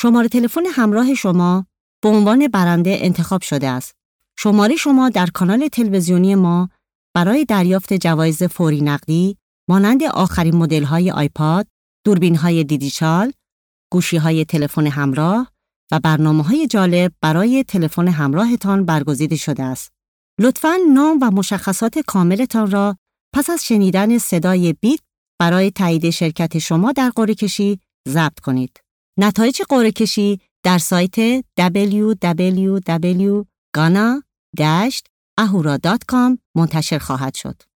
شماره تلفن همراه شما به عنوان برنده انتخاب شده است. شماره شما در کانال تلویزیونی ما برای دریافت جوایز فوری نقدی مانند آخرین مدل‌های آیپاد، دوربین‌های دیجیتال، گوشی‌های تلفن همراه و برنامه‌های جالب برای تلفن همراهتان برگزیده شده است. لطفاً نام و مشخصات کاملتان را پس از شنیدن صدای بیپ برای تایید شرکت شما در قرعه‌کشی ضبط کنید. نتایج قرعه‌کشی در سایت www.ghana-ahura.com منتشر خواهد شد.